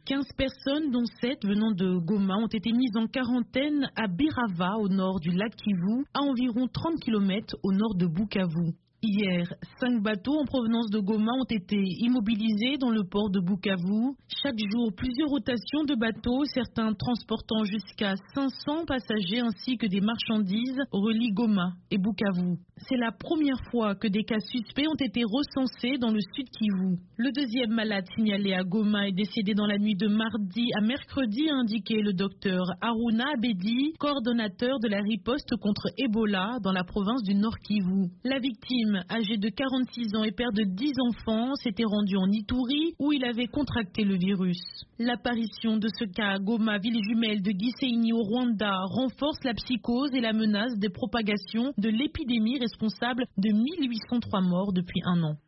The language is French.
15 personnes, dont 7 venant de Goma, ont été mises en quarantaine à Birava, au nord du lac Kivu, à environ 30 km au nord de Bukavu. Hier, 5 bateaux en provenance de Goma ont été immobilisés dans le port de Bukavu. Chaque jour, plusieurs rotations de bateaux, certains transportant jusqu'à 500 passagers ainsi que des marchandises, relient Goma et Bukavu. C'est la première fois que des cas suspects ont été recensés dans le sud Kivu. Le deuxième malade signalé à Goma est décédé dans la nuit de mardi à mercredi, a indiqué le docteur Haruna Abedi, coordonnateur de la riposte contre Ebola dans la province du Nord Kivu. La victime, âgé de 46 ans et père de 10 enfants, s'était rendu en Ituri où il avait contracté le virus. L'apparition de ce cas à Goma, ville jumelle de Gisenyi au Rwanda, renforce la psychose et la menace de propagation de l'épidémie responsable de 1803 morts depuis un an.